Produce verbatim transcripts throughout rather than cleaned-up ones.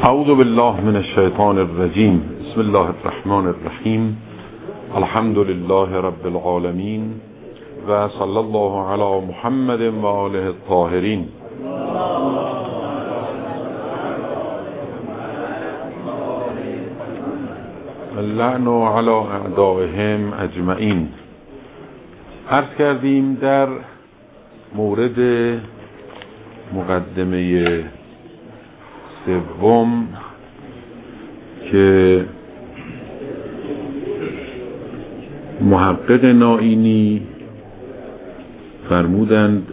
اعوذ بالله من الشیطان الرجیم. بسم الله الرحمن الرحیم. الحمد لله رب العالمین و صلی الله علی محمد و آله الطاهرین. اللعن علی اعدائهم اجمعین. عرض کردیم در مورد مقدمه سوم که محقق نائینی فرمودند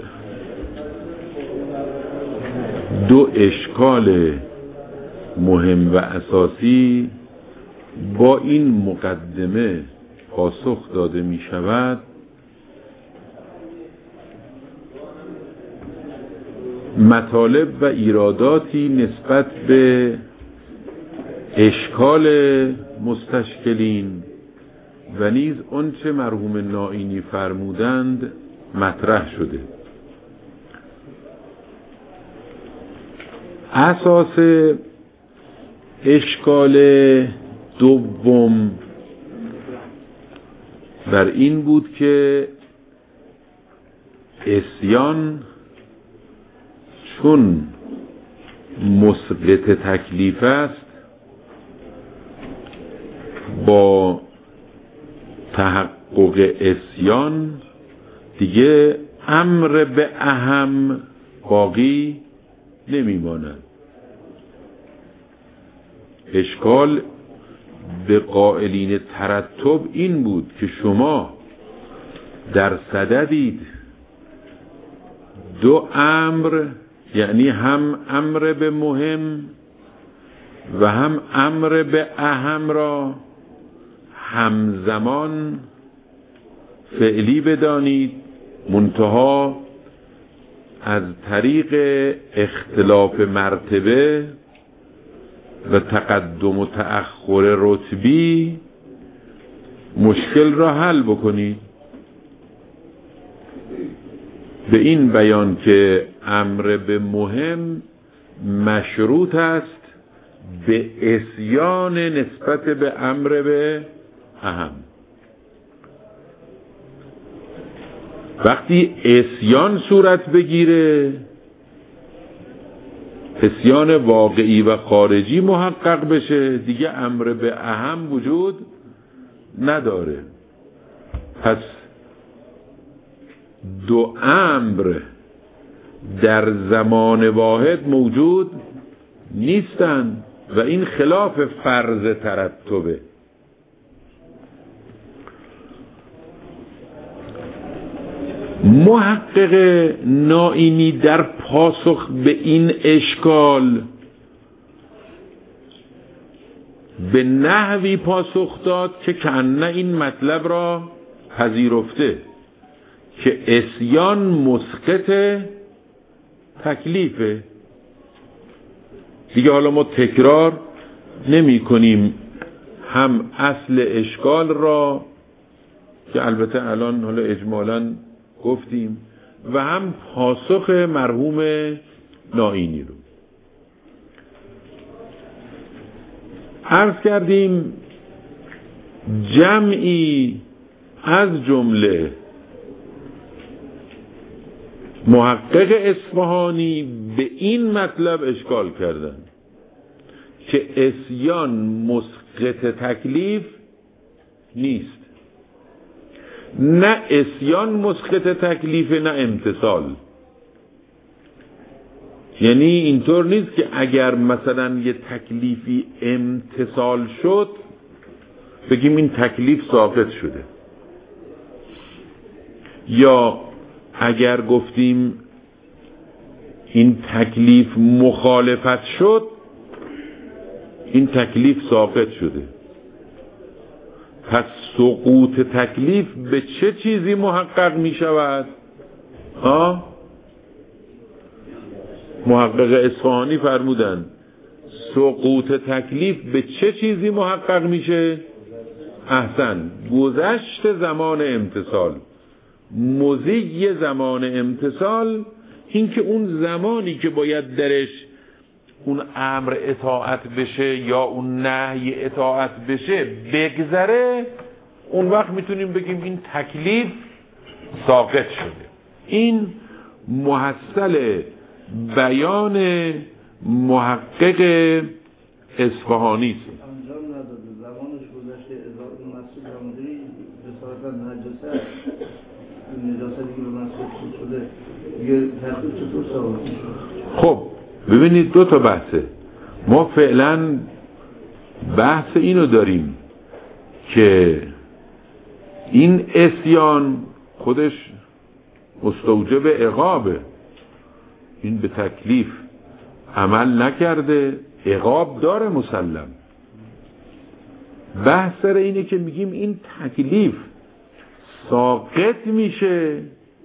دو اشکال مهم و اساسی با این مقدمه پاسخ داده می شود. مطالب و ایراداتی نسبت به اشکال مستشکلین و نیز آنچه مرحوم نائینی فرمودند مطرح شده. اساس اشکال دوم بر این بود که عصیان چون مسقط تکلیف است، با تحقق عصیان دیگه امر به اهم باقی نمیماند. اشکال به قائلین ترتب این بود که شما در صددید دو امر، یعنی هم امر به مهم و هم امر به اهم را همزمان فعلی بدانید، منتها از طریق اختلاف مرتبه و تقدم و تأخر رتبی مشکل را حل بکنید. به این بیان که امر به مهم مشروط است به عصیان نسبت به امر به اهم. وقتی عصیان صورت بگیره، عصیان واقعی و خارجی محقق بشه، دیگه امر به اهم وجود نداره. پس دو امر در زمان واحد موجود نیستند و این خلاف فرض ترتبه. محقق نائینی در پاسخ به این اشکال به نحوی پاسخ داد که کأنه این مطلب را پذیرفته که عصیان مسقط تکلیفه. دیگه حالا ما تکرار نمی کنیم هم اصل اشکال را که البته الان حالا اجمالاً گفتیم و هم پاسخ مرحوم نائینی رو. عرض کردیم جمعی از جمله محقق اصفهانی به این مطلب اشکال کردن که عصیان مسقط تکلیف نیست. نه عصیان مسقط تکلیف، نه امتثال. یعنی اینطور نیست که اگر مثلا یه تکلیفی امتثال شد بگیم این تکلیف ساقط شده، یا اگر گفتیم این تکلیف مخالفت شد این تکلیف ساقط شده. پس سقوط تکلیف به چه چیزی محقق می شود؟ ها؟ محقق اصفهانی فرمودن سقوط تکلیف به چه چیزی محقق میشه؟ احسن، گذشت زمان امتثال. مضی زمان امتثال این که اون زمانی که باید درش اون امر اطاعت بشه یا اون نهی اطاعت بشه بگذره، اون وقت میتونیم بگیم این تکلیف ساقط شده. این محصل بیان محقق اصفهانی است. انجام نداده، زمانش گذشته، اضافه مسجد رمضی بساطت نجاسه، این نجاستی که به مسجد شده دیگه تخلیف چطور ساقط میشه؟ خب ببینید دو تا بحثه. ما فعلا بحث اینو داریم که این عصیان خودش مستوجب عقابه، این به تکلیف عمل نکرده، عقاب داره مسلم. بحث سر اینه که میگیم این تکلیف ساقط میشه،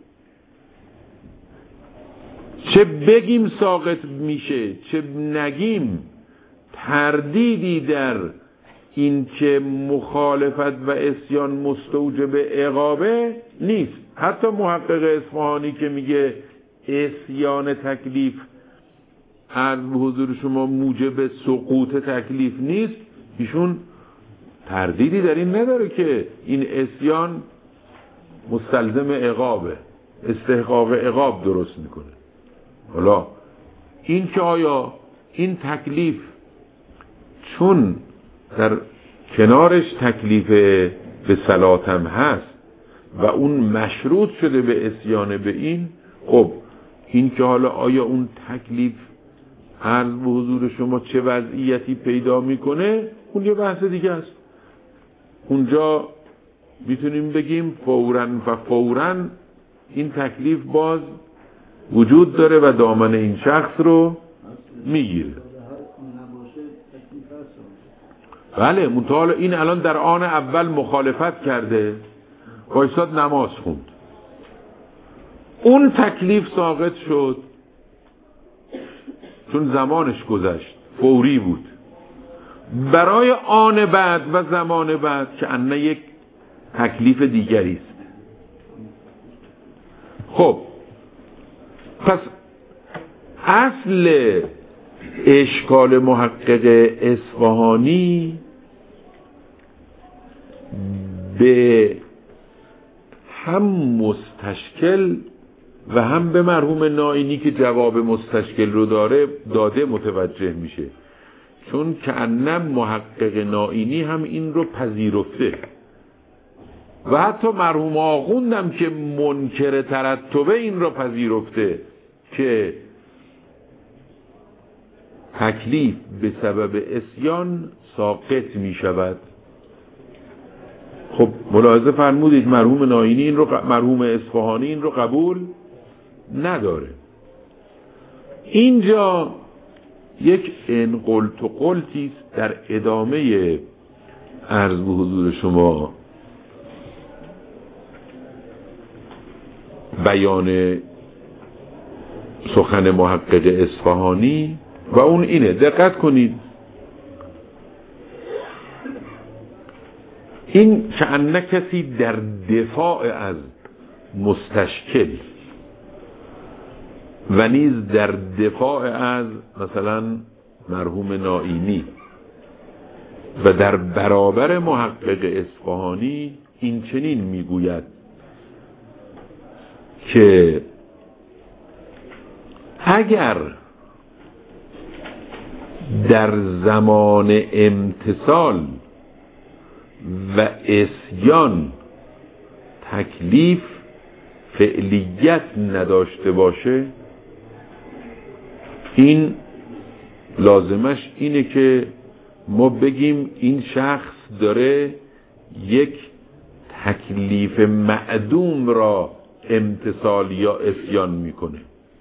چه بگیم ساقط میشه چه نگیم تردیدی در این که مخالفت و عصیان مستوجب عقابه نیست. حتی محقق اصفهانی که میگه عصیان تکلیف از حضور شما موجب سقوط تکلیف نیست، ایشون تردیدی در این نداره که این عصیان مستلزم عقابه، استحقاق عقاب درست میکنه. حالا این که آیا این تکلیف چون در کنارش تکلیف به صلات هم هست و اون مشروط شده به عصیان به این، خب این که حالا آیا اون تکلیف عرض به حضور شما چه وضعیتی پیدا میکنه اون یه بحث دیگه است. اونجا میتونیم بگیم فوراً و فوراً این تکلیف باز وجود داره و دامن این شخص رو میگیره. بله منتها این الان در آن اول مخالفت کرده، وایساد نماز خوند، اون تکلیف ساقط شد چون زمانش گذشت، فوری بود. برای آن بعد و زمان بعد که انه یک تکلیف دیگری است. خب پس اصل اشکال محقق اصفهانی به هم مستشکل و هم به مرحوم نائینی که جواب مستشکل رو داره داده متوجه میشه، چون که انم محقق نائینی هم این رو پذیرفته و حتی مرحوم آخوندم که منکر ترتبه این رو پذیرفته که تکلیف به سبب عصیان ساقط می شود. خب ملاحظه فرمودید مرحوم نائینی این رو ق... مرحوم اصفهانی این رو قبول نداره. اینجا یک انقلت و قلتی است در ادامه عرض به حضور شما بیان سخن محقق اصفهانی و اون اینه، دقت کنید، این چند کسی در دفاع از مستشکل و نیز در دفاع از مثلا مرحوم نائینی و در برابر محقق اصفهانی این چنین میگوید که اگر در زمان امتثال و عصیان تکلیف فعلیت نداشته باشه، این لازمش اینه که ما بگیم این شخص داره یک تکلیف معدوم را امتثال یا عصیان میکنه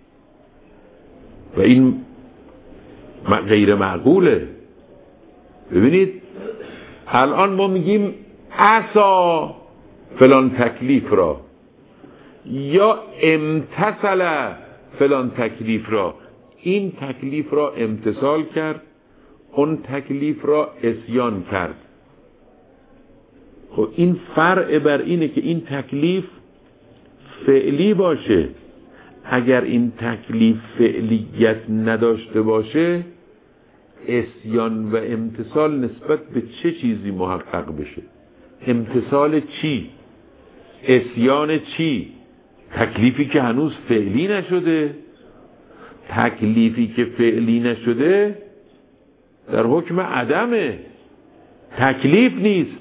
و این غیر معقوله. ببینید الان ما میگیم عصا فلان تکلیف را یا امتثل فلان تکلیف را، این تکلیف را امتثال کرد، اون تکلیف را عصیان کرد. خب این فرع بر اینه که این تکلیف فعلی باشه. اگر این تکلیف فعلیت نداشته باشه عصیان و امتثال نسبت به چه چیزی محقق بشه؟ امتثال چی؟ عصیان چی؟ تکلیفی که هنوز فعلی نشده. تکلیفی که فعلی نشده در حکم عدمه، تکلیف نیست.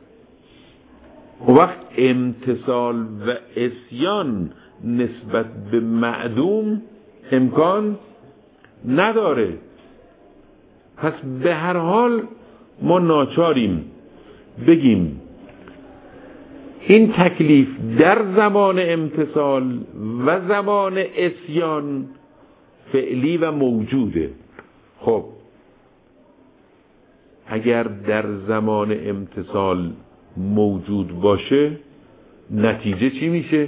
و وقت امتثال و عصیان نسبت به معدوم امکان نداره. پس به هر حال ما ناچاریم بگیم این تکلیف در زمان امتثال و زمان عصیان فعلی و موجوده. خب اگر در زمان امتثال موجود باشه نتیجه چی میشه؟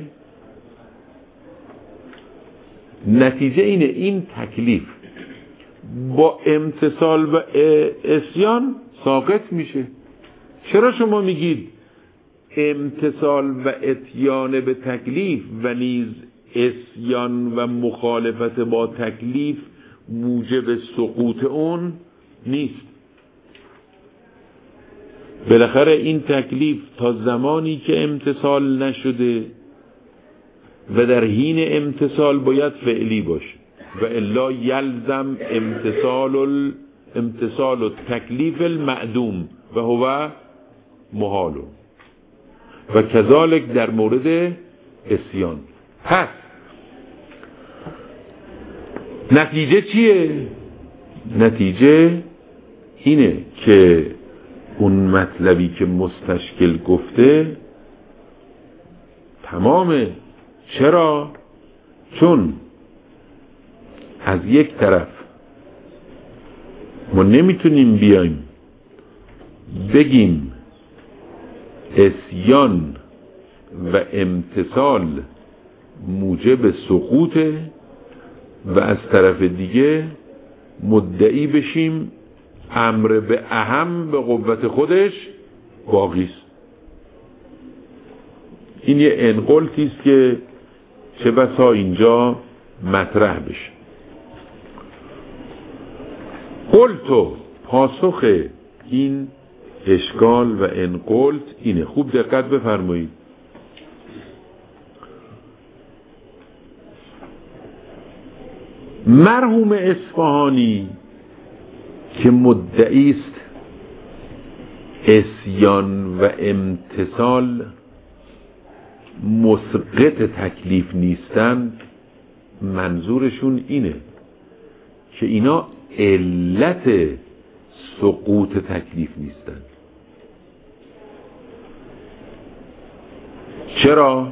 نتیجه اینه این تکلیف با امتثال و عصیان ساقط میشه. چرا شما میگید امتثال و اتیان به تکلیف و نیز عصیان و مخالفت با تکلیف موجب سقوط اون نیست؟ بالاخره این تکلیف تا زمانی که امتثال نشده و در حین امتثال باید فعلی باشه و الا یلزم امتثال ال... امتثال التکلیف المعدوم و هو محال و کذالک در مورد عصیان. پس نتیجه چیه؟ نتیجه اینه که اون مطلبی که مستشکل گفته تمامه. چرا؟ چون از یک طرف ما نمیتونیم بیایم بگیم عصیان و امتثال موجب سقوطه و از طرف دیگه مدعی بشیم امر به اهم به قوت خودش باقیست. این یه انقلتیست که چه بسا اینجا مطرح بشه. قلتو پاسخ این اشکال و انقلت اینه. خوب دقت بفرمایید. مرحوم اصفهانی که مدعی است عصیان و امتثال مسقط تکلیف نیستند، منظورشون اینه که اینا علت سقوط تکلیف نیستند. چرا؟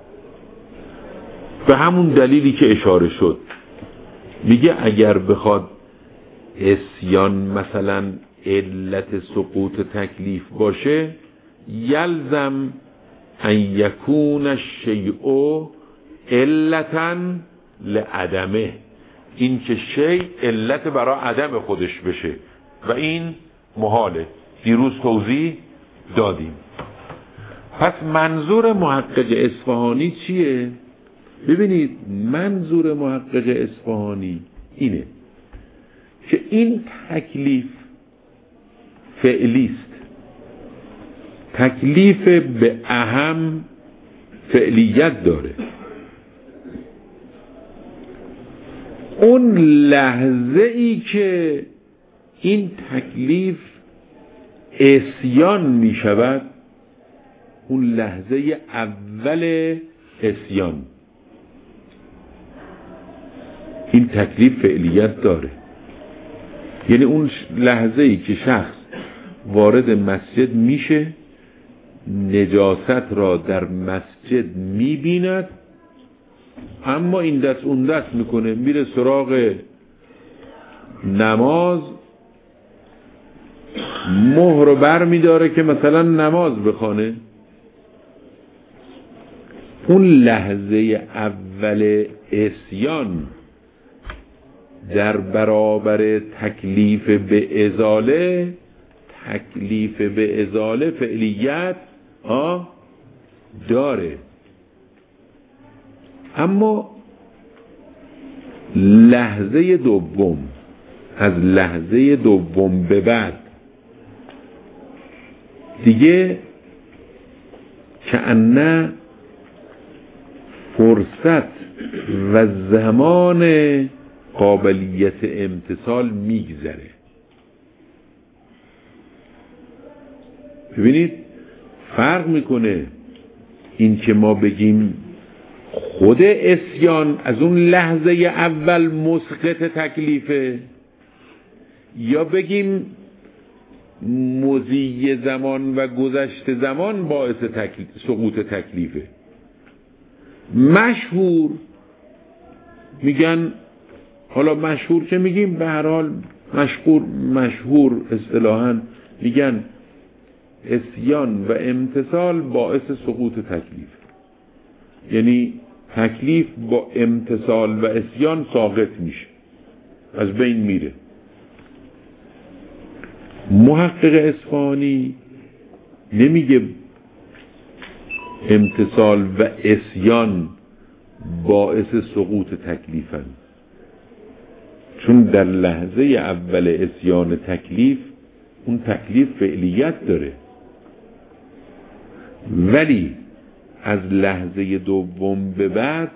به همون دلیلی که اشاره شد. میگه اگر بخواد عصیان مثلا علت سقوط تکلیف باشه یلزم ان یکون الشیء علتا لعدمه، این که شیء علت برای عدم خودش بشه و این محاله. دیروز توضیح دادیم. پس منظور محقق اصفهانی چیه؟ ببینید منظور محقق اصفهانی اینه که این تکلیف فعلیست. تکلیف به اهم فعلیت داره. اون لحظه ای که این تکلیف عصیان می شود اون لحظه اول عصیان این تکلیف فعلیت داره. یعنی اون لحظه ای که شخص وارد مسجد میشه نجاست را در مسجد میبیند اما این دست اون دست میکنه میره سراغ نماز، مهر رو بر میداره که مثلا نماز بخونه. اون لحظه اول عصیان در برابر تکلیف به ازاله، تکلیف به ازاله فعلیت آه داره. اما لحظه دوم از لحظه دوم به بعد دیگه کأنه فرصت و زمان قابلیت امتثال میگذره. ببینید فرق میکنه این که ما بگیم خود عصیان از اون لحظه اول مسقط تکلیفه، یا بگیم مضی زمان و گذشت زمان باعث تکلیف، سقوط تکلیفه. مشهور میگن، حالا مشهور که میگیم به هر حال مشهور مشهور اصطلاحاً میگن عصیان و امتثال باعث سقوط تکلیف، یعنی تکلیف با امتثال و عصیان ساقط میشه، از بین میره. محقق اصفهانی نمیگه امتثال و عصیان باعث سقوط تکلیفن، چون در لحظه اول عصیان تکلیف اون تکلیف فعلیت داره، ولی از لحظه دوم به بعد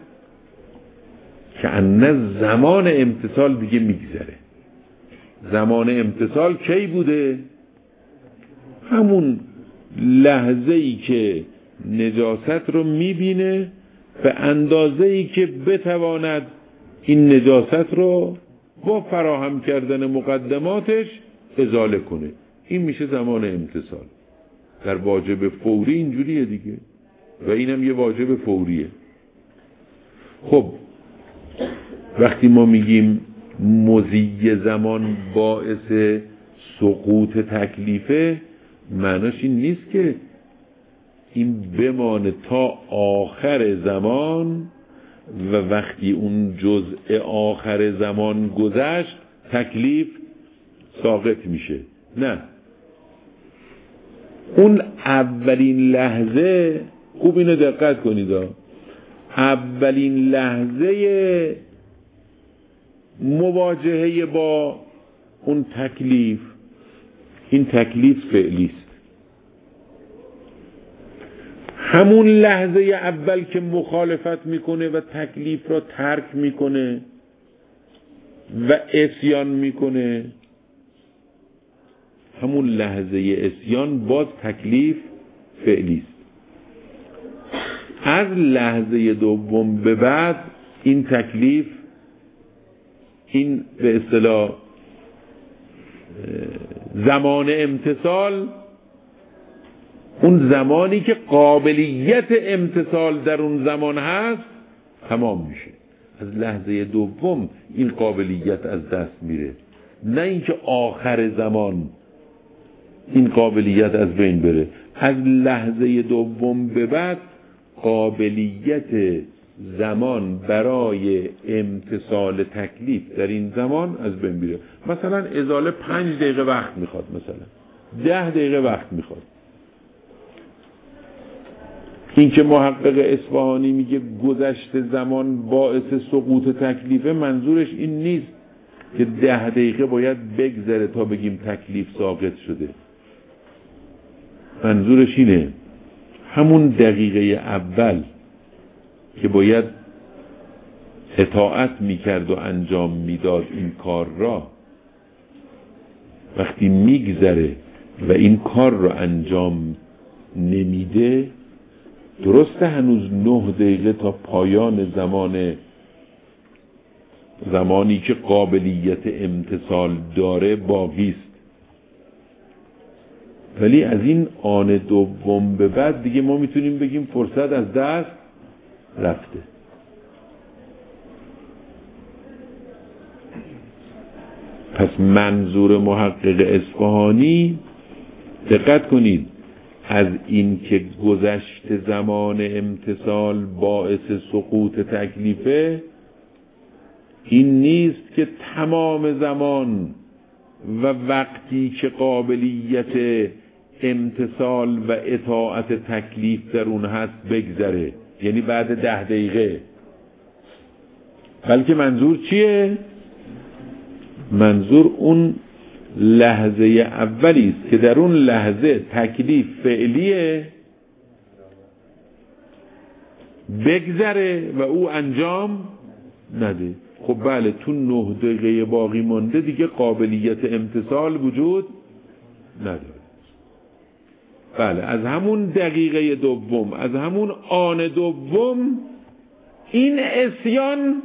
کأنه زمان امتثال دیگه میگذره. زمان امتثال کی بوده؟ همون لحظه ای که نجاست رو میبینه به اندازه ای که بتواند این نجاست رو با فراهم کردن مقدماتش ازاله کنه. این میشه زمان امتثال. در واجب فوری اینجوریه دیگه، و اینم یه واجب فوریه. خب وقتی ما میگیم مضی زمان باعث سقوط تکلیفه، معناش این نیست که این بمانه تا آخر زمان و وقتی اون جزء آخر زمان گذشت تکلیف ساقط میشه. نه، اون اولین لحظه، خوب اینو دقت کنید، اولین لحظه مواجهه با اون تکلیف، این تکلیف فعلی است. همون لحظه اول که مخالفت میکنه و تکلیف را ترک میکنه و عصیان میکنه، همون لحظه عصیان باز تکلیف فعلی است. از لحظه دوم به بعد این تکلیف، این به اصطلاح زمان امتثال، اون زمانی که قابلیت امتثال در اون زمان هست تمام میشه. از لحظه دوم این قابلیت از دست میره، نه اینکه آخر زمان این قابلیت از بین بره. از لحظه دوم به بعد قابلیت زمان برای امتثال تکلیف در این زمان از بین میره. مثلا ازاله پنج دقیقه وقت میخواد، مثلا ده دقیقه وقت میخواد. این که محقق اصفهانی میگه گذشت زمان باعث سقوط تکلیفه، منظورش این نیست که ده دقیقه باید بگذره تا بگیم تکلیف ساقط شده. منظورش اینه همون دقیقه اول که باید اطاعت میکرد و انجام میداد این کار را، وقتی میگذره و این کار را انجام نمیده، درسته هنوز نه دقیقه تا پایان زمان زمانی که قابلیت امتثال داره باقی است، ولی از این آن دوم به بعد دیگه ما میتونیم بگیم فرصت از دست رفته. پس منظور محقق اصفهانی، دقت کنید، از این که گذشت زمان امتثال باعث سقوط تکلیفه، این نیست که تمام زمان و وقتی که قابلیت امتثال و اطاعت تکلیف در اون هست بگذره، یعنی بعد ده دقیقه. بلکه منظور چیه؟ منظور اون لحظه اولی است که در اون لحظه تکلیف فعلیه بگذره و او انجام نده. خب بله تو نه دقیقه باقی مانده دیگه قابلیت امتثال وجود نداره. بله از همون دقیقه دوم، از همون آن دوم این عصیان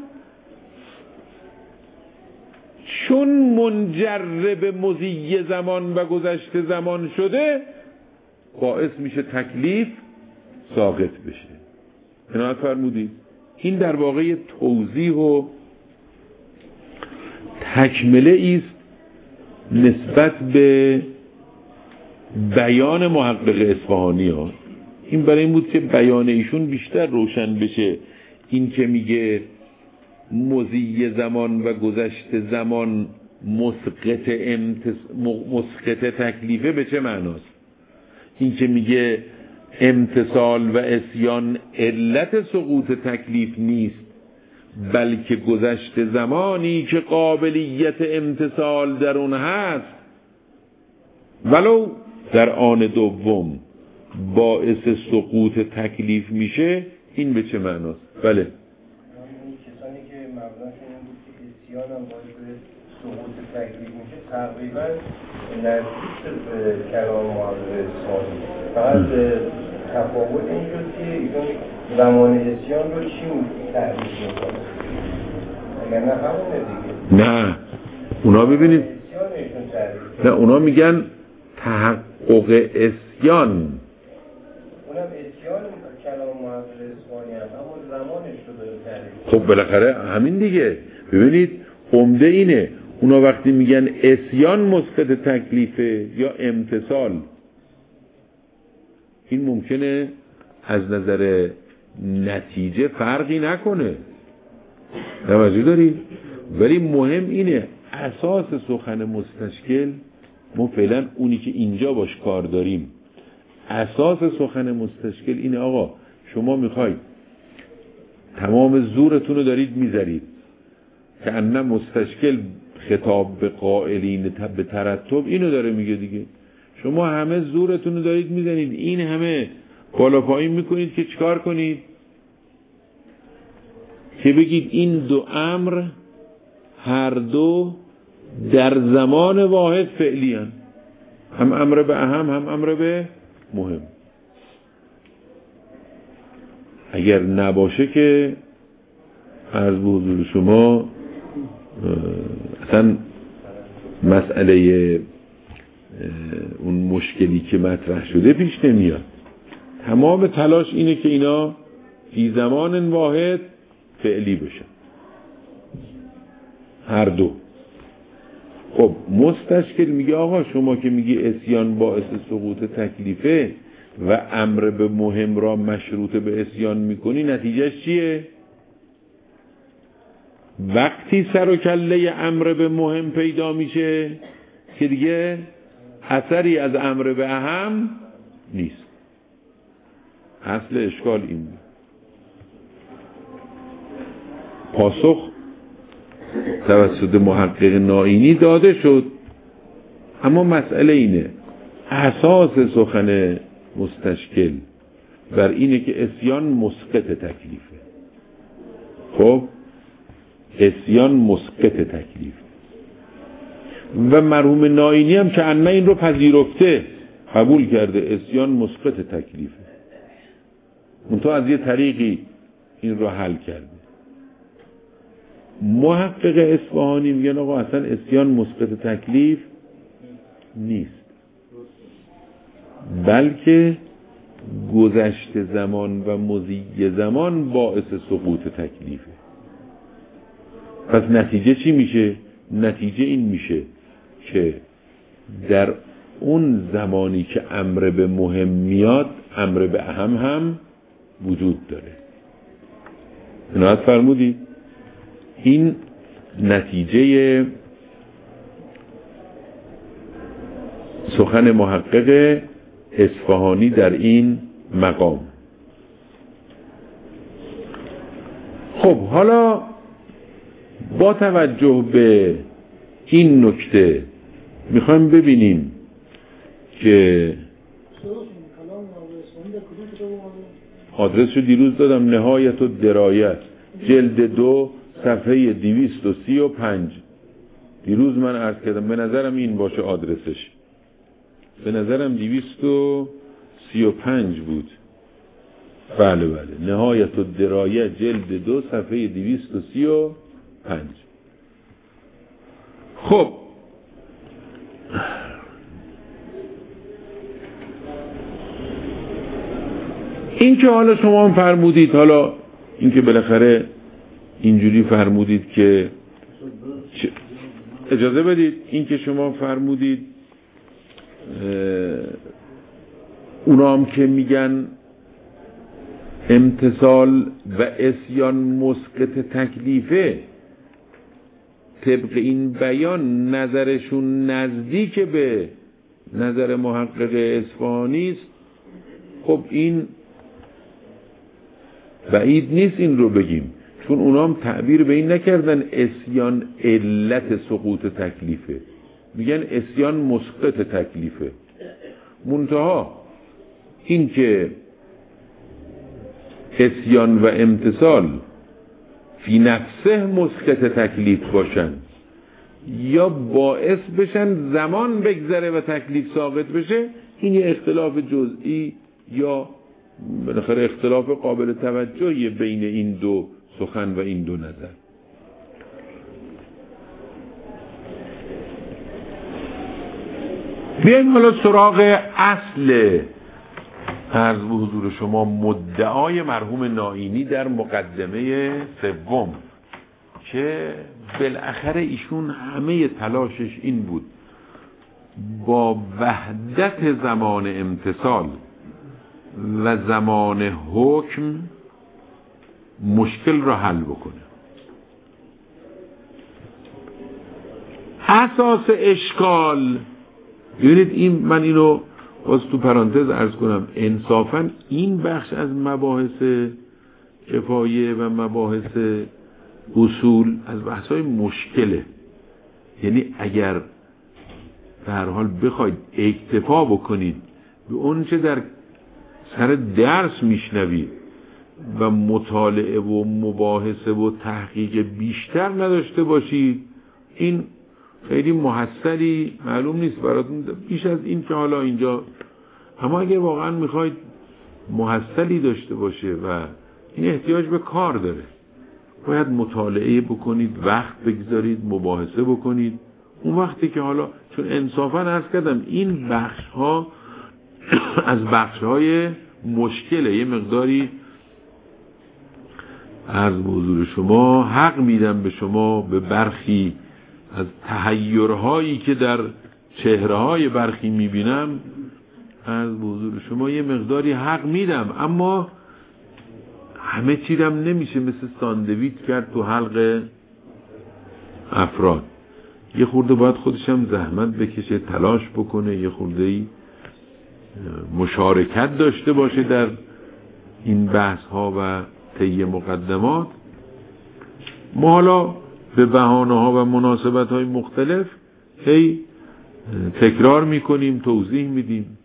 چون منجر به مضی زمان و گذشت زمان شده باعث میشه تکلیف ساقط بشه. عنایت فرمودید این در واقع توضیح و تکمله است نسبت به بیان محقق اصفهانی ها. این برای این بود که بیان ایشون بیشتر روشن بشه. این که میگه مضی زمان و گذشت زمان مسقط امتس... مسقط تکلیفه به چه معناست؟ این که میگه امتثال و عصیان علت سقوط تکلیف نیست بلکه گذشت زمانی که قابلیت امتثال در اون هست ولو در آن دوم باعث سقوط تکلیف میشه. این به چه معناست؟ بله کسانی که مبناشون این بود که عصیان هم باعث سقوط تکلیف میشه تقریبا نزدیک به کلام محقق اصفهانی، فقط تفاوت این شد که ایشون زمان عصیان رو چی تعریف میکنه اگر نه همونه دیگه. نه اونا ببینید نه اونا میگن تحقق عصیان، اونم عصیان کلام محقق اصفهانی هم اما زمانش رو داره تعریف. خب بالاخره همین دیگه. ببینید عمده اینه اونا وقتی میگن عصیان مسقط تکلیفه یا امتثال، این ممکنه از نظر نتیجه فرقی نکنه، توجه داری؟ ولی مهم اینه اساس سخن مستشکل، ما فعلا اونی که اینجا باش کار داریم اساس سخن مستشکل اینه آقا شما میخواید تمام زورتون رو دارید میذارید که انه مستشکل خطاب به قائلین به ترتب اینو داره میگه دیگه. شما همه زورتون رو دارید میزنید این همه بالا پایین میکنید که چیکار کنید؟ که بگید این دو امر هر دو در زمان واحد فعلی هستند، هم امر به اهم هم امر به مهم. اگر نباشه که عرض به حضور شما اصلا مسئله اون مشکلی که مطرح شده پیش نمیاد. تمام تلاش اینه که اینا فی زمان واحد فعلی بشن هر دو. خب مستشکل میگه آقا شما که میگی عصیان باعث سقوط تکلیفه و امر به مهم را مشروط به عصیان میکنی، نتیجهش چیه؟ وقتی سر و کله امر به مهم پیدا میشه که دیگه اثری از امر به اهم نیست. اصل اشکال این بود. پاسخ توسط محقق نائینی داده شد، اما مسئله اینه اساس سخن مستشکل بر اینه که عصیان مسقط تکلیفه. خب عصیان مسقط تکلیفه و مرحوم نائینی هم که انه این رو پذیرفته قبول کرده عصیان مسقط تکلیفه، منتها از یه طریقی این رو حل کرده. محقق اصفهانی میگن آقا اصلا عصیان مسقط تکلیف نیست بلکه گذشت زمان و مضی زمان باعث سقوط تکلیفه. پس نتیجه چی میشه؟ نتیجه این میشه که در اون زمانی که امر به مهم میاد امر به اهم هم وجود داره. عنایت فرمودید؟ این نتیجه سخن محقق اصفهانی در این مقام. خب حالا با توجه به این نکته میخوایم ببینیم که آدرس رو دیروز دادم، نهایت و درایت جلد دو صفحه دویست و سی و پنج. دیروز من عرض کردم به نظرم این باشه آدرسش، به نظرم دویست و سی و پنج بود. بله بله، نهایت و درایت جلد دو صفحه دویست و سی و پنج. خب این که حالا شما هم فرمودید، حالا این که بالاخره اینجوری فرمودید که اجازه بدید، این که شما فرمودید اونا هم که میگن امتثال و عصیان مسقط تکلیفه، طبق این بیان نظرشون نزدیک به نظر محقق اصفهانی است. خب این بعید نیست این رو بگیم، چون اونا هم تعبیر به این نکردن عصیان علت سقوط تکلیفه، میگن عصیان مسقط تکلیفه. منتها این که عصیان و امتثال فی نفسه مسقط تکلیف باشن یا باعث بشن زمان بگذره و تکلیف ساقط بشه، این یه اختلاف جزئی یا بالاخره اختلاف قابل توجهی بین این دو سخن و این دو نظر. بیایم حالا سراغ اصل عرض به حضور شما مدعای مرحوم نائینی در مقدمه سوم، که بالاخره ایشون همه تلاشش این بود با وحدت زمان امتثال و زمان حکم مشکل را حل بکنه. اساس اشکال، ببینید این من اینو باز تو پرانتز عرض کنم، انصافا این بخش از مباحث کفایه و مباحث اصول از بحث‌های مشکله. یعنی اگر به هر حال بخواید اکتفا بکنید به اون چه در سر درس میشنوید و مطالعه و مباحثه و تحقیق بیشتر نداشته باشید، این خیلی محصلی معلوم نیست براتون بیش از این که حالا اینجا. اما اگر واقعا میخواید محصلی داشته باشه و این احتیاج به کار داره، باید مطالعه بکنید، وقت بگذارید، مباحثه بکنید. اون وقتی که حالا چون انصافا عرض کردم این بخش ها از بخش های مشکله، یه مقداری عرض به حضور شما حق میدم به شما به برخی از تحیرهایی که در چهره‌های برخی میبینم، عرض به حضور شما یه مقداری حق میدم، اما همه چیزم نمیشه مثل ساندویچ کرد تو حلق افراد. یه خورده باید خودشم زحمت بکشه، تلاش بکنه، یه خورده مشارکت داشته باشه در این بحث ها و طی مقدمات. ما حالا به بهانه ها و مناسبت های مختلف هی تکرار میکنیم، توضیح میدیم.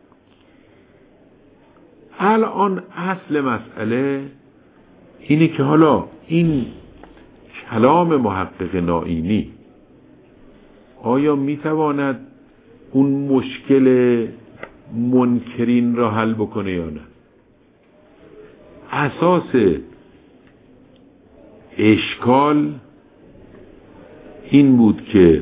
الان اصل مسئله اینه که حالا این کلام محقق نائینی آیا میتواند اون مشکل منکرین را حل بکنه یا نه؟ اساس اشکال این بود که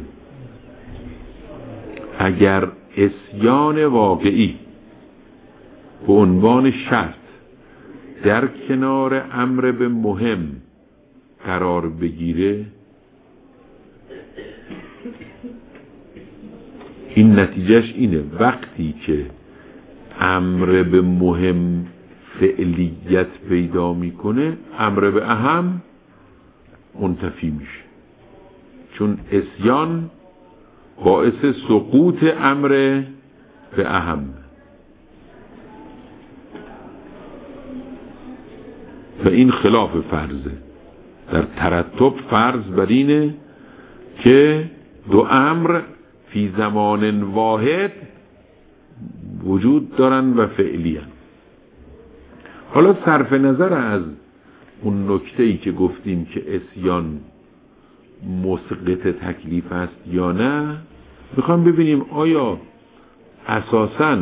اگر عصیان واقعی به عنوان شرط در کنار امر به مهم قرار بگیره، این نتیجهش اینه وقتی که امر به مهم فعلیت پیدا میکنه، امر به اهم منتفی میشه، چون عصیان باعث سقوط امر به اهم. و این خلاف فرضه. در ترتب فرض بر اینه که دو امر فی زمان واحد وجود دارن و فعلی هن. حالا صرف نظر از اون نکته‌ای که گفتیم که عصیان مسقط تکلیف است یا نه، میخوام ببینیم آیا اساساً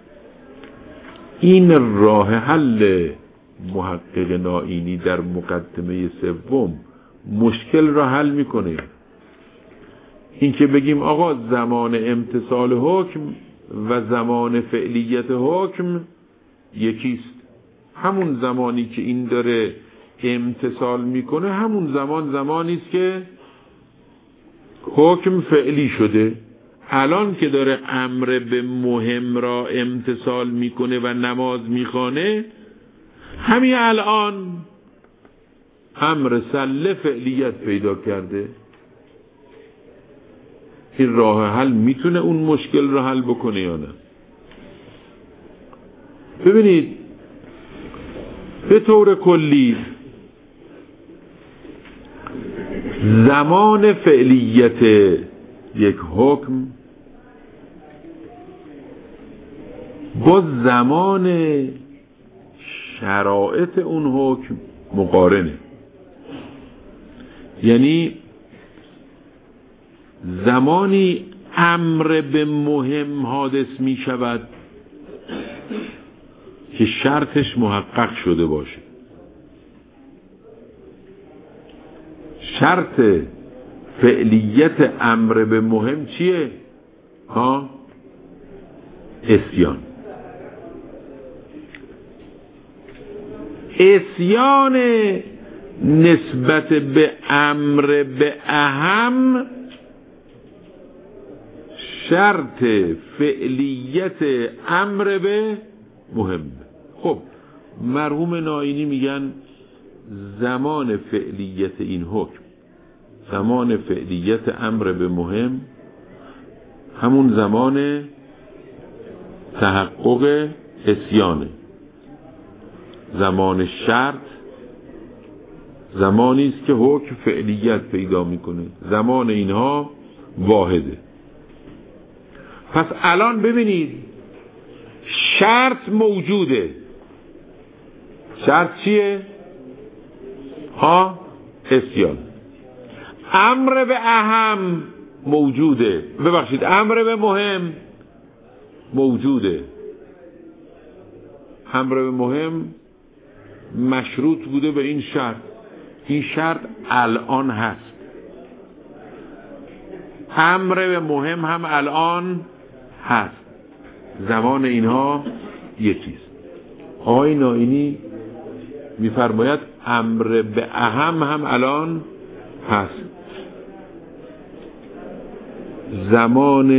این راه حل محقق نائینی در مقدمه سوم مشکل را حل میکنه. این که بگیم آقا زمان امتثال حکم و زمان فعلیت حکم یکیست، همون زمانی که این داره امتثال میکنه همون زمان زمانی است که حکم فعلی شده. الان که داره امر به مهم را امتثال میکنه و نماز میخوانه، همین الان امر سله فعلیت پیدا کرده. این راه حل میتونه اون مشکل را حل بکنه یا نه؟ ببینید به طور کلی زمان فعلیت یک حکم با زمان شرایط اون حکم مقارنه. یعنی زمانی امر به مهم حادث می شود که شرطش محقق شده باشه. شرط فعلیت امر به مهم چیه؟ ها؟ عصیان. عصیان نسبت به امر به اهم شرط فعلیت امر به مهم. خب مرحوم نائینی میگن زمان فعلیت این حکم، زمان فعلیت امر به مهم همون زمان تحقق عصیانه. زمان شرط زمانی است که حکم فعلیت پیدا میکنه، زمان اینها واحده. پس الان ببینید شرط موجوده. شرط چیه؟ ها؟ عصیان. امر به اهم موجوده، ببخشید امر به مهم موجوده. امر به مهم مشروط بوده به این شرط، این شرط الان هست. امر به مهم هم الان هست، زمان اینها یکیست. آقای نائینی میفرماید امر به اهم هم الان هست. زمان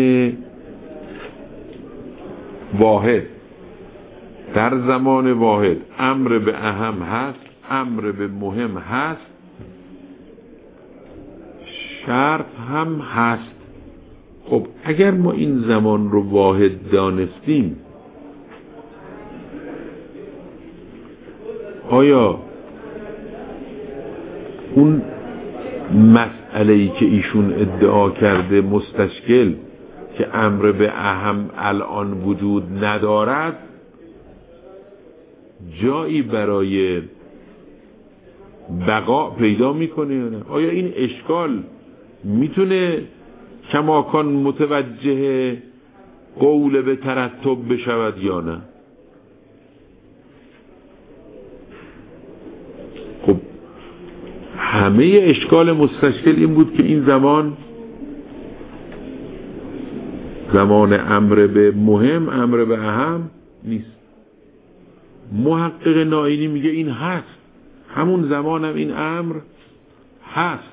واحد، در زمان واحد امر به اهم هست، امر به مهم هست، شرط هم هست. خب اگر ما این زمان رو واحد دانستیم، آیا اون مسئله‌ای که ایشون ادعا کرده مستشکل که امر به اهم الان وجود ندارد جایی برای بقا پیدا میکنه یا نه؟ آیا این اشکال میتونه کماکان متوجه قول به ترتب بشود یا نه؟ خب همه اشکال مستشکل این بود که این زمان زمان امر به مهم، امر به اهم نیست. محقق نائینی میگه این هست، همون زمان هم این امر هست.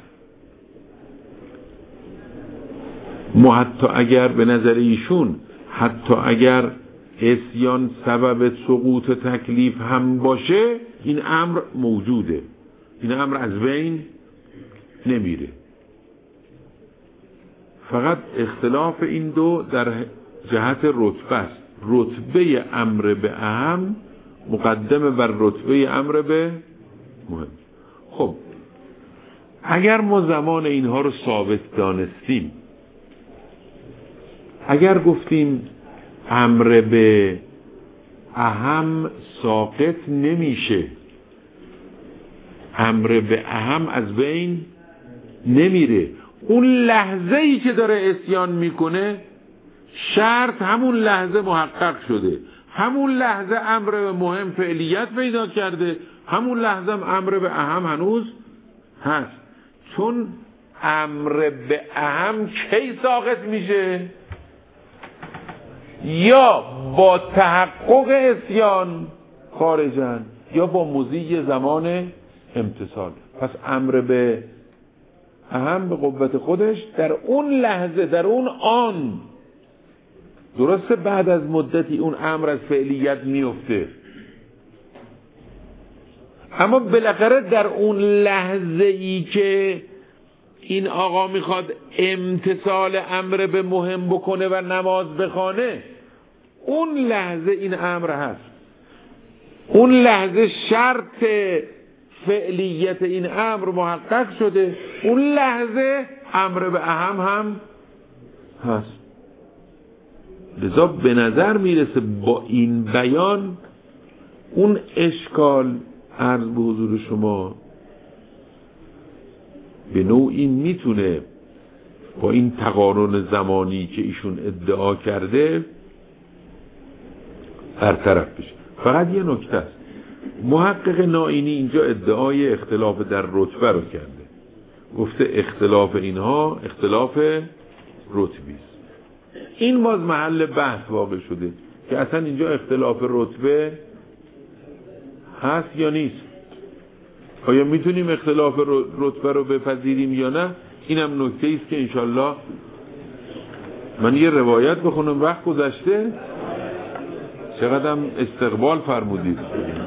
ما حتی اگر به نظر ایشون حتی اگر عصیان سبب سقوط تکلیف هم باشه، این امر موجوده، این امر از بین نمیره. فقط اختلاف این دو در جهت رتبه است. رتبه امر به اهم مقدم بر رتبه امر به مهم. خب اگر ما زمان اینها رو ثابت دانستیم، اگر گفتیم امر به اهم ساقط نمیشه، امر به اهم از بین نمیره، اون لحظه ای که داره عصیان میکنه شرط همون لحظه محقق شده، همون لحظه امر به مهم فعلیت پیدا کرده، همون لحظه هم امر به اهم هنوز هست. چون امر به اهم کی ساقط میشه؟ یا با تحقق عصیان خارجن یا با مضی زمان امتثال. پس امر به اهم به قوت خودش در اون لحظه، در اون آن، درسته بعد از مدتی اون امر از فعلیت میفته، اما بالاخره در اون لحظه ای که این آقا میخواد امتثال امر به مهم بکنه و نماز بخونه، اون لحظه این امر هست، اون لحظه شرط فعلیت این امر محقق شده، اون لحظه امر به اهم هم هست. لذا به نظر میرسه با این بیان اون اشکال عرض به حضور شما به نوعی میتونه با این تقارن زمانی که ایشون ادعا کرده برطرف بشه. فقط یه نکته است، محقق نائینی اینجا ادعای اختلاف در رتبه رو کرده، گفته اختلاف اینها اختلاف رتبی است. این باز محل بحث واقع شده که اصلا اینجا اختلاف رتبه هست یا نیست، آیا میتونیم اختلاف رتبه رو بپذیریم یا نه. اینم نکته است که انشالله من یه روایت بخونم، وقت گذشته، چقدرم استقبال فرمودید.